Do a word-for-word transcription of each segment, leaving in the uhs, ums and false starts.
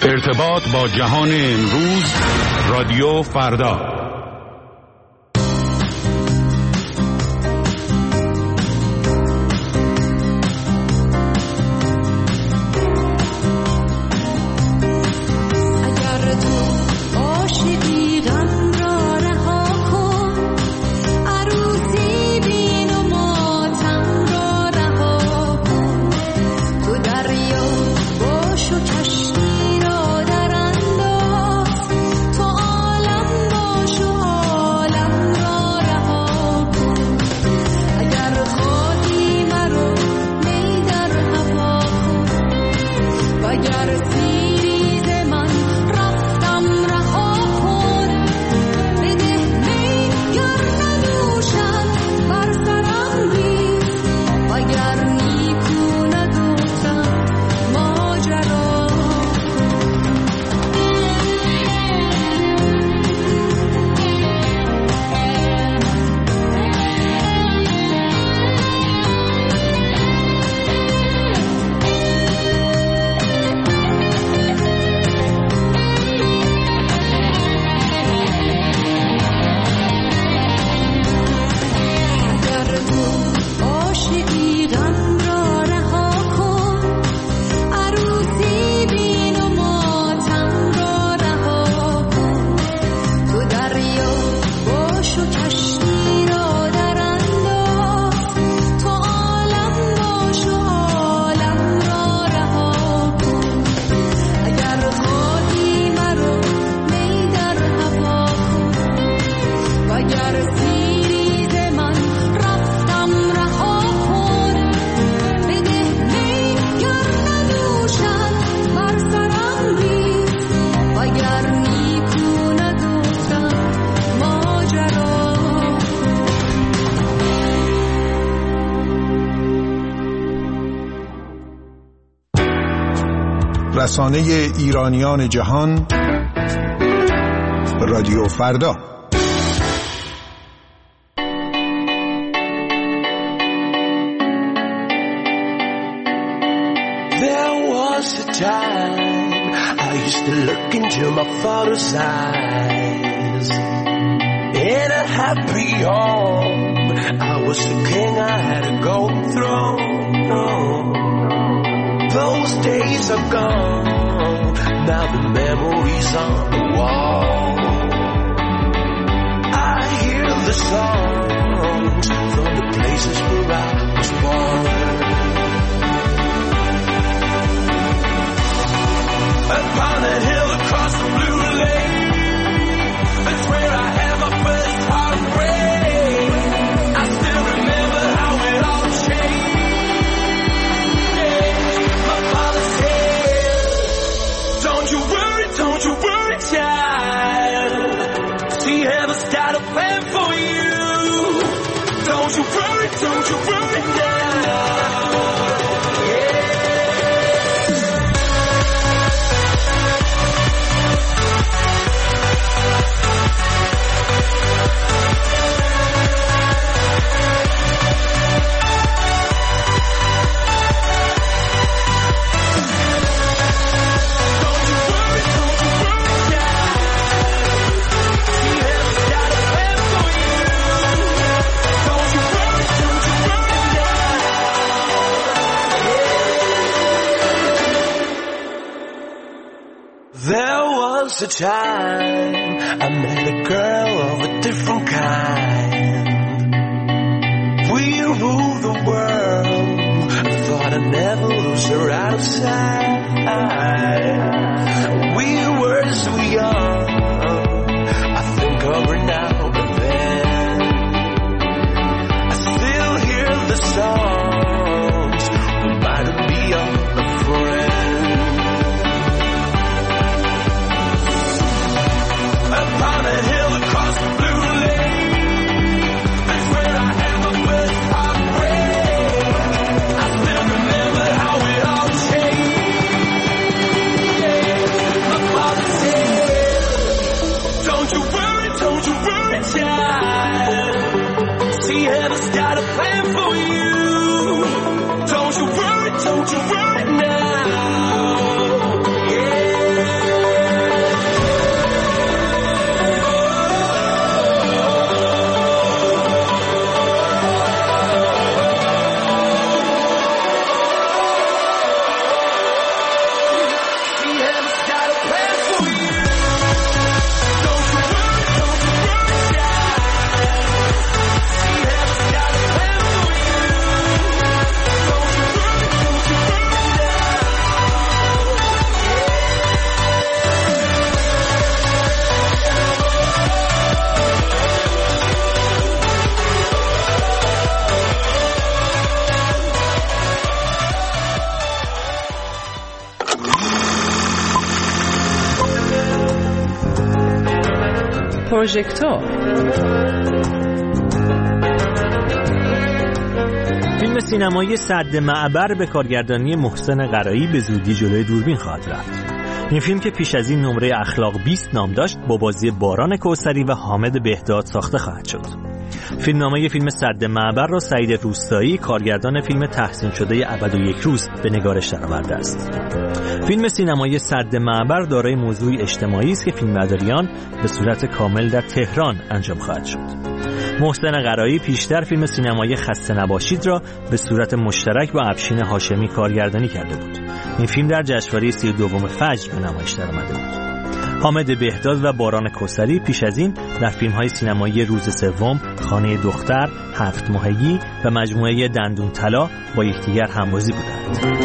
ارتباط با جهان امروز، رادیو فردا. رسانه ایرانیان جهان، رادیو فردا. There was a time I used to look into my father's eyes. In a happy home, I was the king, I had a golden throne. Those days are gone, now the memories on the wall. I hear the songs from the places where I was born. Upon a hill across the blue lake, that's where I had my first heartbreak. I still remember how it all changed. Don't you worry, don't you worry, child. She has got a plan for you. Don't you worry, don't you worry now. Yeah. A time I met a girl of a different kind. We ruled the world. I thought I'd never lose her out of sight. We were so young. I think of her now and then. I still hear the songs reminding me of a friend. Upon a hill across the blue lake, that's where I had my first heartbreak. I still remember how it all changed. پروژکتور. فیلم سینمایی سد معبر به کارگردانی محسن قرایی به زودی جلوی دوربین خواهد رفت. این فیلم که پیش از این نمره اخلاق بیست نام داشت با بازی باران کوثری و حامد بهداد ساخته خواهد شد. فیلمنامه فیلم سد معبر را سعید روستایی کارگردان فیلم تحسین شده ابد و یک روز به نگارش درآورده است. فیلم سینمایی سد معبر دارای موضوعی اجتماعی است که فیلمبرداریان به صورت کامل در تهران انجام خواهد شد. محسن قرایی پیشتر فیلم سینمایی خسته نباشید را به صورت مشترک با افشین هاشمی کارگردانی کرده بود. این فیلم در جشنواره سی و دوم فجر به نمایش درآمده بود. حامد بهداد و باران کوثری پیش از این در فیلم‌های سینمایی روز سوم، خانه دختر، هفت ماهگی و مجموعه دندون طلا با یکدیگر همبازی بودند.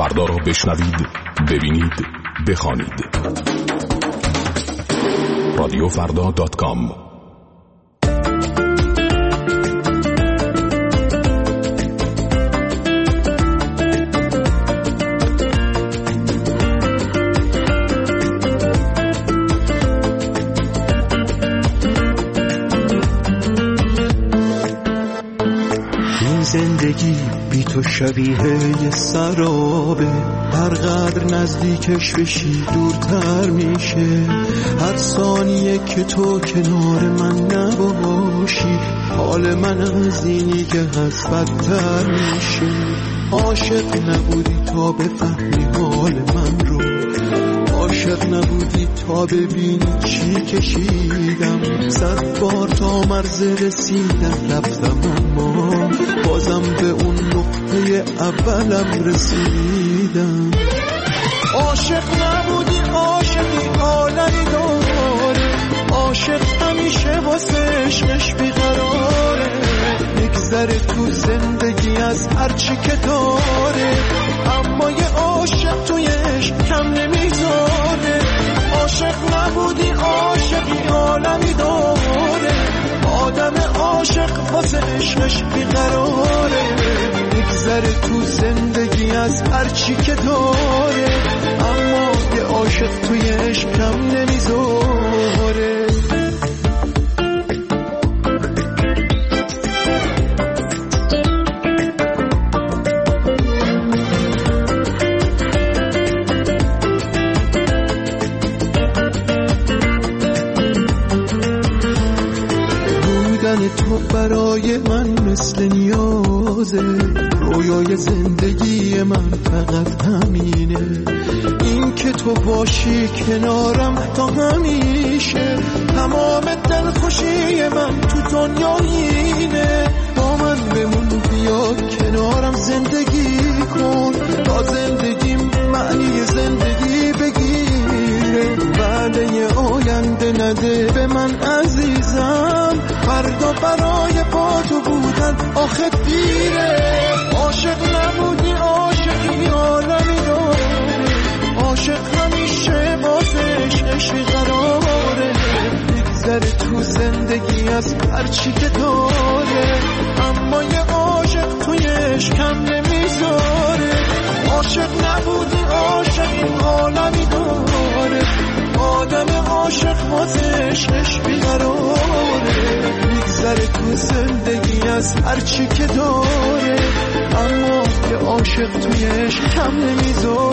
فردا را بشنوید، ببینید، بخوانید. رادیو فردا دات کام. زندگی بی تو شبیه یه سرابه، هر قدر نزدیکش بشی دورتر میشه. هر ثانیه که تو کنار من نباشی، حال من از اینی که هست بدتر میشه. عاشق نبودی تا بفهمی حال من رو، عاشق نبودی تا ببینی چی کشیدم. صد بار تا مرز رسیدم رفتم، اما بازم به اون نقطه اولم رسیدم. عاشق نبودی، عاشقی عالمی داره، عاشق همیشه واسه عشقش بیقراره. میگذره تو زندگی از هرچی که داره، اما یه عاشق توی عشق کم نمیذاره. عاشق نبودی، عاشقی عالمی داره، آدم عاشق واسه عشقش بیقراره. میگذره تو زندگی از هرچی که داره، اما یه عاشق توی عشق کم نمیذاره. تو برای من مثل نیازه، رویای زندگی من فقط همینه. این که تو باشی کنارم تا همیشه، تمام دلخوشی من تو دنیا اینه. با من بمون، بیا کنارم زندگی کن، تا زندگیم معنی زندگی بگیره. وعده آینده نده به من عزیزم، فردا برای با تو بودن آخه دیره. عاشق نبودی، عاشقی عالمی داره، عاشق همیشه واسه عشقش بیقراره. میگذره تو زندگی از هرچی که داره، اما یه عاشق توی عشق کم نمیذاره. عاشق نبودی، عاشقی عالمی داره، آدم عاشق واسه عشقش بیقراره. میگذره تو زندگی از هرچی که داره، اما یه عاشق توی عشق کم نمیذاره.